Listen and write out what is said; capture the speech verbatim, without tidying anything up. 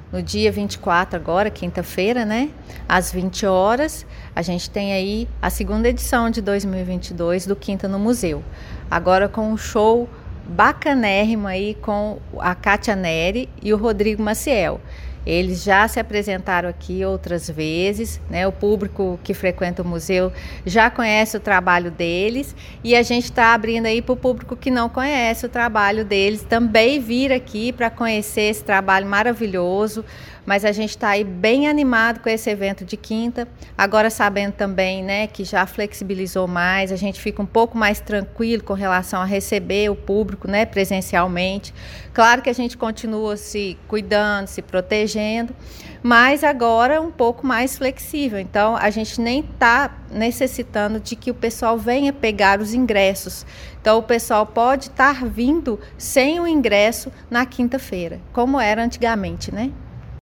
no dia vinte e quatro agora, quinta-feira, né? Às vinte horas, a gente tem aí a segunda edição de dois mil e vinte e dois do Quinta no Museu. Agora com um show bacanérrimo aí com a Kátia Neri e o Rodrigo Maciel. Eles já se apresentaram aqui outras vezes, né? O público que frequenta o museu já conhece o trabalho deles e a gente está abrindo aí para o público que não conhece o trabalho deles também vir aqui para conhecer esse trabalho maravilhoso. Mas a gente está aí bem animado com esse evento de quinta, agora sabendo também, né, que já flexibilizou mais, a gente fica um pouco mais tranquilo com relação a receber o público, né, presencialmente. Claro que a gente continua se cuidando, se protegendo, mas agora um pouco mais flexível. Então a gente nem está necessitando de que o pessoal venha pegar os ingressos. Então o pessoal pode estar vindo sem o ingresso na quinta-feira, como era antigamente, né?